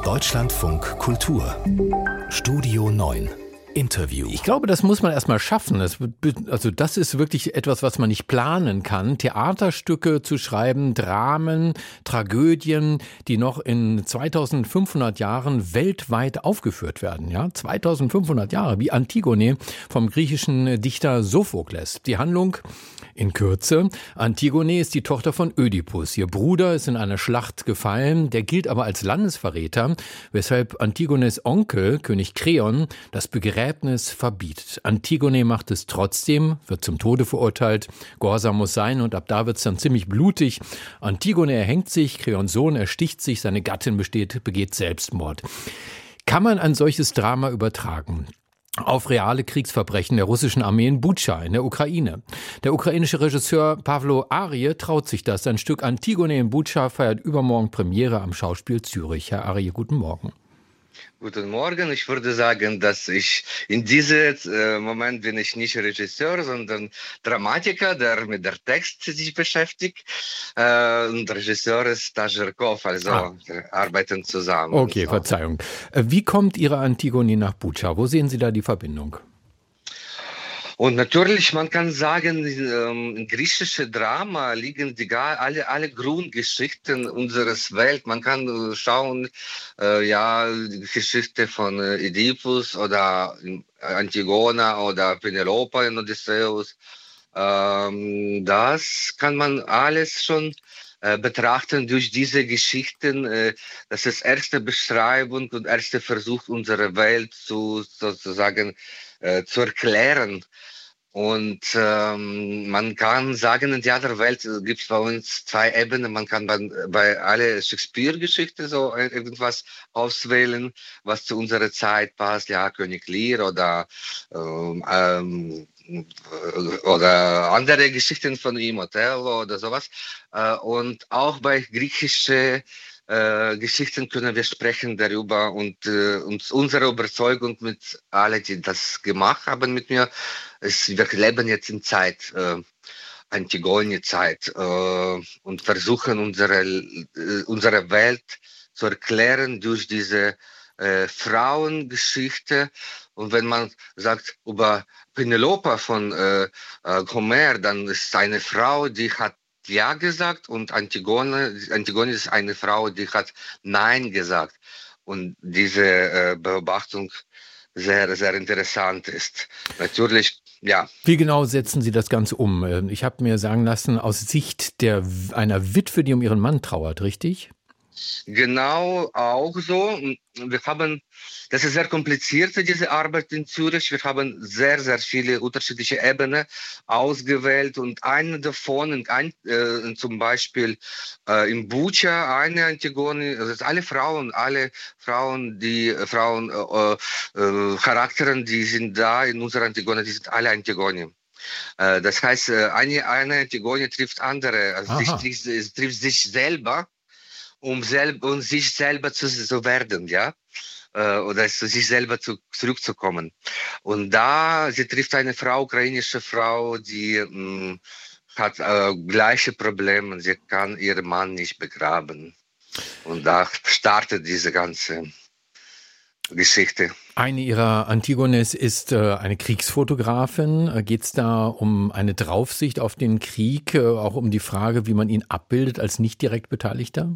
Deutschlandfunk Kultur Studio 9 Interview. Ich glaube, das muss man erstmal schaffen. Das ist wirklich etwas, was man nicht planen kann. Theaterstücke zu schreiben, Dramen, Tragödien, die noch in 2500 Jahren weltweit aufgeführt werden. Ja, 2500 Jahre, wie Antigone vom griechischen Dichter Sophokles. Die Handlung in Kürze: Antigone ist die Tochter von Ödipus. Ihr Bruder ist in einer Schlacht gefallen, der gilt aber als Landesverräter, weshalb Antigones Onkel, König Kreon, das Begräbnis verbietet. Antigone macht es trotzdem, wird zum Tode verurteilt, Gehorsam muss sein und ab da wird es dann ziemlich blutig. Antigone erhängt sich, Kreons Sohn ersticht sich, seine Gattin begeht Selbstmord. Kann man ein solches Drama übertragen auf reale Kriegsverbrechen der russischen Armee in Butscha in der Ukraine? Der ukrainische Regisseur Pawlo Arje traut sich das. Sein Stück Antigone in Butscha feiert übermorgen Premiere am Schauspiel Zürich. Herr Arje, guten Morgen. Guten Morgen. Ich würde sagen, dass ich in diesem Moment bin ich nicht Regisseur, sondern Dramatiker, der mit der Text sich beschäftigt. Und Regisseur ist Taschirkov, also wir arbeiten zusammen. Okay, so. Verzeihung. Wie kommt Ihre Antigone nach Butscha? Wo sehen Sie da die Verbindung? Und natürlich, man kann sagen, im griechischen Drama liegen alle Grundgeschichten unseres Welt. Man kann schauen, die Geschichte von Ödipus oder Antigone oder Penelope in Odysseus. Das kann man alles schon betrachten durch diese Geschichten. Das ist erste Beschreibung und erste Versuch, unsere Welt zu erklären. Und man kann sagen, in der Welt gibt es bei uns zwei Ebenen. Man kann bei alle Shakespeare-Geschichten so irgendwas auswählen, was zu unserer Zeit passt. Ja, König Lear oder andere Geschichten von ihm, Othello oder sowas. Und auch bei griechischen Geschichten können wir sprechen darüber und unsere Überzeugung mit allen, die das gemacht haben mit mir, ist, wir leben jetzt in Zeit, Antigone-Zeit, und versuchen unsere Welt zu erklären durch diese Frauengeschichte. Und wenn man sagt über Penelope von Homer, dann ist es eine Frau, die hat Ja gesagt, und Antigone ist eine Frau, die hat Nein gesagt. Und diese Beobachtung sehr, sehr interessant ist. Natürlich, ja. Wie genau setzen Sie das Ganze um? Ich habe mir sagen lassen, aus Sicht einer Witwe, die um ihren Mann trauert, richtig? Genau, auch so. Das ist sehr kompliziert, diese Arbeit in Zürich. Wir haben sehr, sehr viele unterschiedliche Ebenen ausgewählt, und eine davon, zum Beispiel in Butscha, eine Antigone, also alle Frauen, Charakteren, die sind da in unserer Antigone, die sind alle Antigone. Das heißt, eine Antigone trifft andere, also sie trifft sich selber, um sich selber zu werden, ja, oder zu sich selber zurückzukommen. Und sie trifft eine ukrainische Frau, die hat gleiche Probleme. Sie kann ihren Mann nicht begraben. Und da startet diese ganze Geschichte. Eine ihrer Antigones ist eine Kriegsfotografin. Geht es da um eine Draufsicht auf den Krieg, auch um die Frage, wie man ihn abbildet als nicht direkt Beteiligter?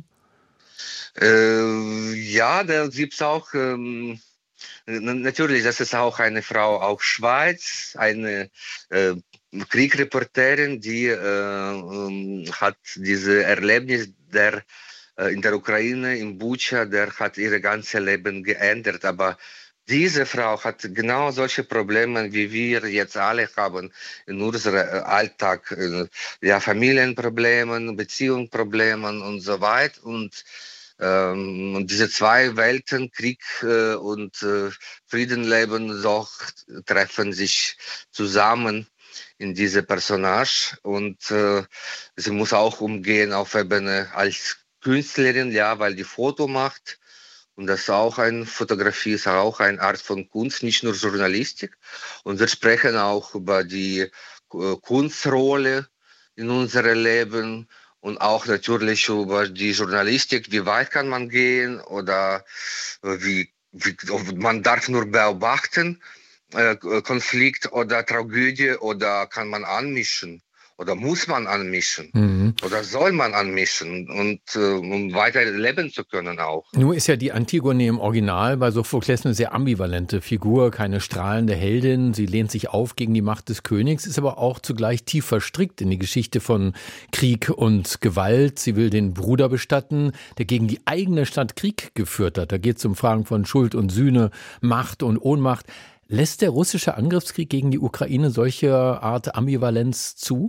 Da gibt es auch, natürlich, das ist auch eine Frau aus Schweiz, eine Kriegsreporterin, die hat diese Erlebnis in der Ukraine, in Butscha, der hat ihr ganzes Leben geändert. Aber diese Frau hat genau solche Probleme, wie wir jetzt alle haben in unserem Alltag. Familienproblemen, Beziehungsproblemen und so weiter. Und diese zwei Welten, Krieg und Friedenleben, doch treffen sich zusammen in diese Personage. Und sie muss auch umgehen auf Ebene als Künstlerin, ja, weil die Foto macht. Und das ist auch Fotografie ist auch eine Art von Kunst, nicht nur Journalistik. Und wir sprechen auch über die Kunstrolle in unserem Leben und auch natürlich über die Journalistik, wie weit kann man gehen oder man darf nur beobachten, Konflikt oder Tragödie oder kann man anmischen? Oder muss man anmischen? Oder soll man anmischen? Und um weiter leben zu können auch. Nur ist ja die Antigone im Original bei Sophokles eine sehr ambivalente Figur, keine strahlende Heldin. Sie lehnt sich auf gegen die Macht des Königs, ist aber auch zugleich tief verstrickt in die Geschichte von Krieg und Gewalt. Sie will den Bruder bestatten, der gegen die eigene Stadt Krieg geführt hat. Da geht es um Fragen von Schuld und Sühne, Macht und Ohnmacht. Lässt der russische Angriffskrieg gegen die Ukraine solche Art Ambivalenz zu?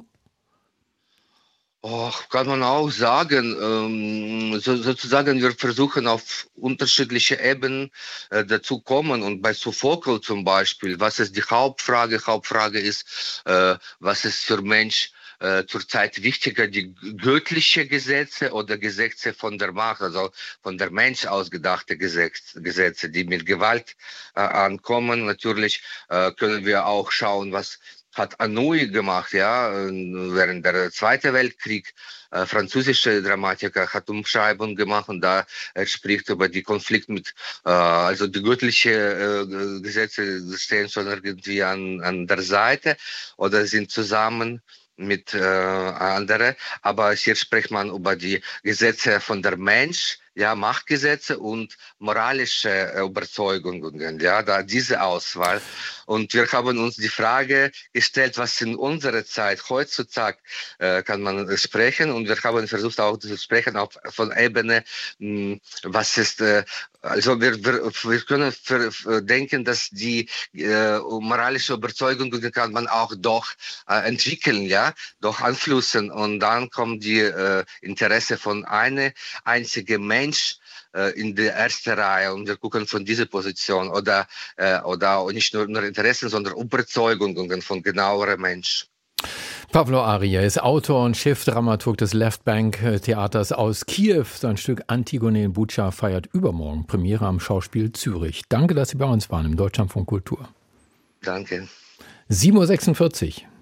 Kann man auch sagen, sozusagen wir versuchen auf unterschiedliche Ebenen dazu kommen und bei Sophokles zum Beispiel, was ist die Hauptfrage? Hauptfrage ist, was ist für Mensch zurzeit wichtiger, die göttliche Gesetze oder Gesetze von der Macht, also von der Mensch ausgedachte Gesetze, die mit Gewalt ankommen. Natürlich können wir auch schauen, was hat Anouilh gemacht, ja, während der Zweiten Weltkrieg. Französische Dramatiker hat Umschreibungen gemacht und da spricht über die Konflikt mit, also die göttliche Gesetze stehen schon irgendwie an der Seite oder sind zusammen mit anderen, aber hier spricht man über die Gesetze von der Mensch, ja, Machtgesetze und moralische Überzeugungen, ja, da diese Auswahl. Und wir haben uns die Frage gestellt, was in unserer Zeit heutzutage kann man sprechen, und wir haben versucht auch zu sprechen auf von Ebene, was ist, also wir können denken, dass die moralische Überzeugungen kann man auch doch entwickeln, ja, doch anflussen, und dann kommt die Interesse von einer einzigen Mensch in der ersten Reihe, und wir gucken von dieser Position oder nicht nur Interessen, sondern Überzeugungen von genauerem Mensch. Pawlo Arija ist Autor und Chefdramaturg des Left Bank Theaters aus Kiew. Sein Stück Antigone in Bucha feiert übermorgen Premiere am Schauspiel Zürich. Danke, dass Sie bei uns waren im Deutschlandfunk Kultur. Danke. 7:46 Uhr.